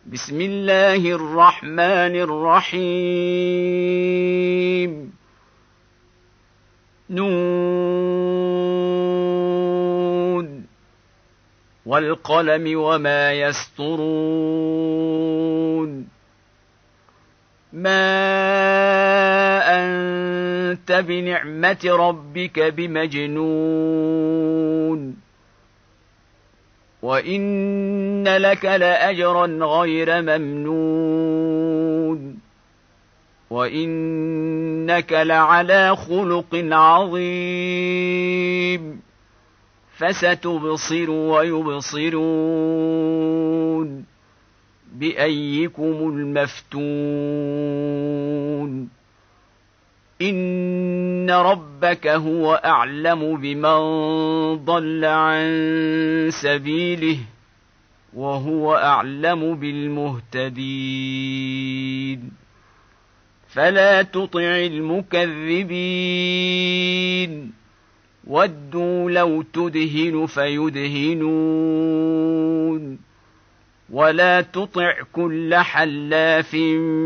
بسم الله الرحمن الرحيم نون والقلم وما يسطرون ما أنت بنعمة ربك بمجنون وإن لك لأجرا غير ممنون وإنك لعلى خلق عظيم فستبصر ويبصرون بأيكم المفتون إن ربك هو أعلم بمن ضل عن سبيله وهو أعلم بالمهتدين فلا تطع المكذبين ودوا لو تدهن فيدهنون ولا تطع كل حلاف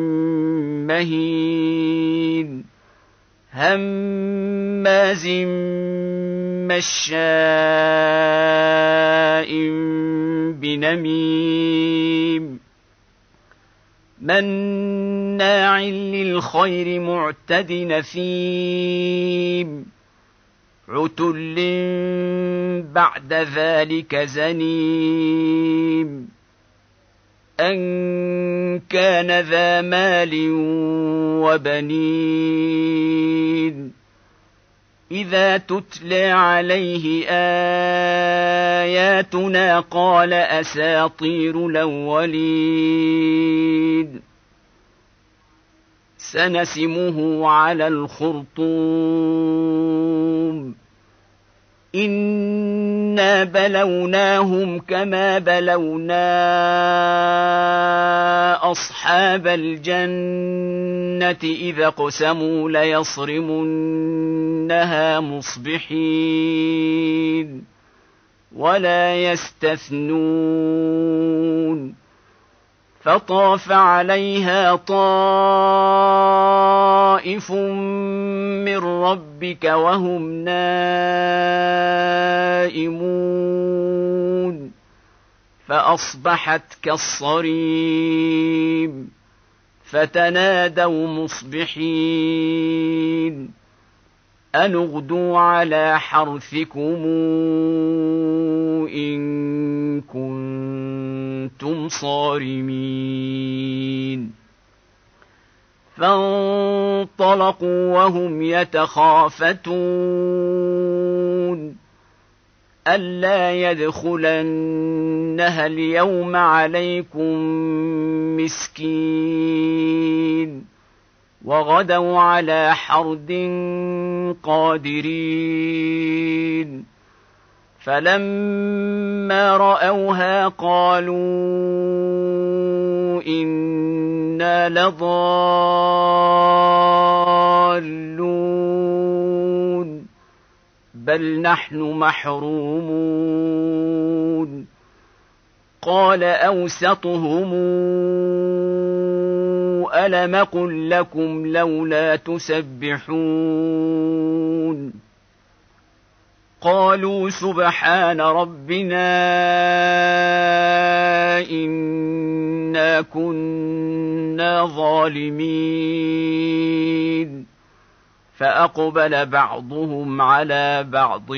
مهين هماز مشاء بنميم مناع للخير معتد نثيم عتل بعد ذلك زنيم أن كان ذا مال وبنين إذا تتلى عليه آياتنا قال أساطير الأولين سنسمه على الخرطوم إنا بلوناهم كما بلونا أصحاب الجنة إذا اقسموا ليصرمنها مصبحين ولا يستثنون فطاف عليها طائف من ربك وهم نائمون فأصبحت كالصريم فتنادوا مصبحين أن اغدوا على حرثكم إن كنتم صارمين فانطلقوا وهم يتخافتون ألا يدخلنها اليوم عليكم مسكين وغدوا على حرد قادرين فلما رأوها قالوا إنا لضالون بل نحن محرومون قال أوسطهم ألم قل لكم لولا تسبحون قالوا سبحان ربنا إنا كنا ظالمين فأقبل بعضهم على بعض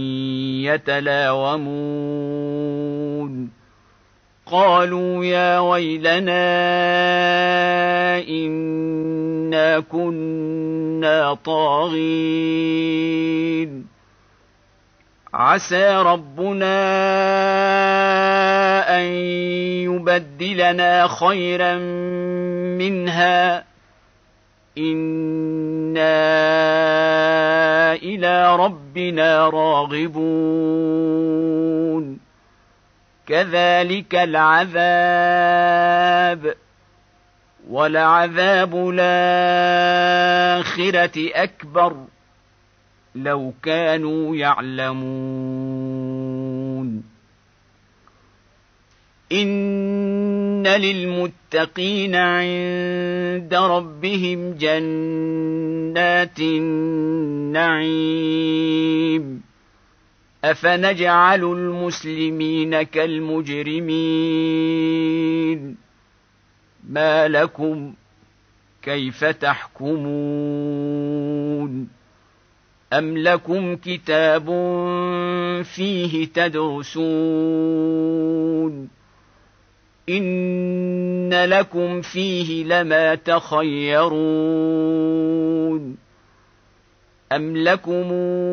يتلاومون قالوا يا ويلنا إنا كنا طاغين عسى ربنا أن يبدلنا خيرا منها إنا إلى ربنا راغبون كذلك العذاب ولعذاب الآخرة أكبر لو كانوا يعلمون إن إن للمتقين عند ربهم جنات النعيم أفنجعل المسلمين كالمجرمين ما لكم كيف تحكمون أم لكم كتاب فيه تدرسون إن لكم فيه لما تخيرون أم لكم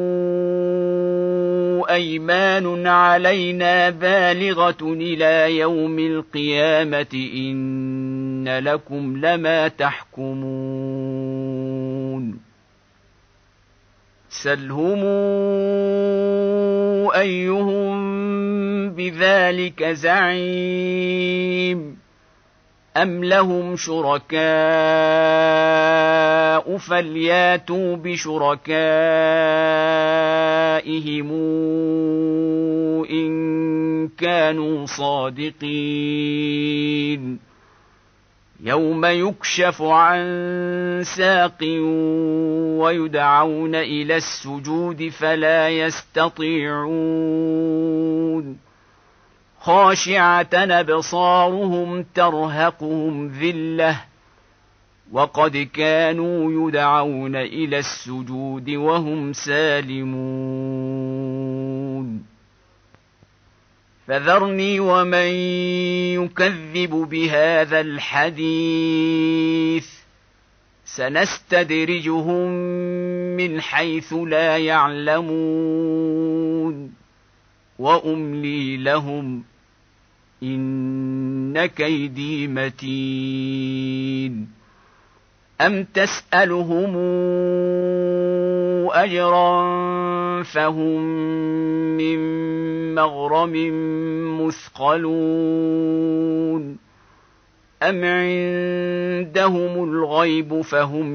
أيمان علينا بالغة إلى يوم القيامة إن لكم لما تحكمون سلهم أيهم بذلك زعيم أم لهم شركاء فلياتوا بشركائهم إن كانوا صادقين يوم يكشف عن ساق ويدعون إلى السجود فلا يستطيعون خاشعة أبصارهم ترهقهم ذلة وقد كانوا يدعون إلى السجود وهم سالمون فذرني ومن يكذب بهذا الحديث سنستدرجهم من حيث لا يعلمون وأملي لهم إن كيدي متين أم تسألهم أجرا فهم من مغرم مثقلون أم عندهم الغيب فهم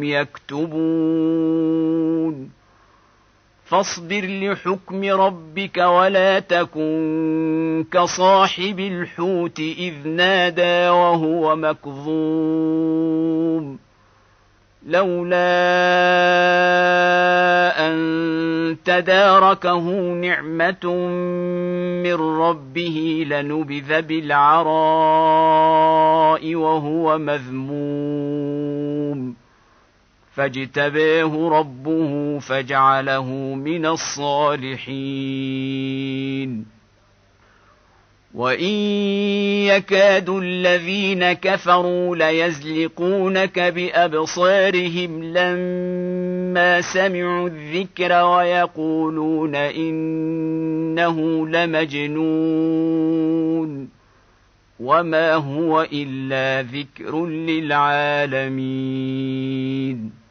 يكتبون فاصبر لحكم ربك ولا تكن كصاحب الحوت إذ نادى وهو مكظوم لولا أن تداركه نعمة من ربه لنبذ بالعراء وهو مذموم فاجتباه ربه فجعله من الصالحين وإن يكاد الذين كفروا ليزلقونك بأبصارهم لما سمعوا الذكر ويقولون إنه لمجنون وما هو إلا ذكر للعالمين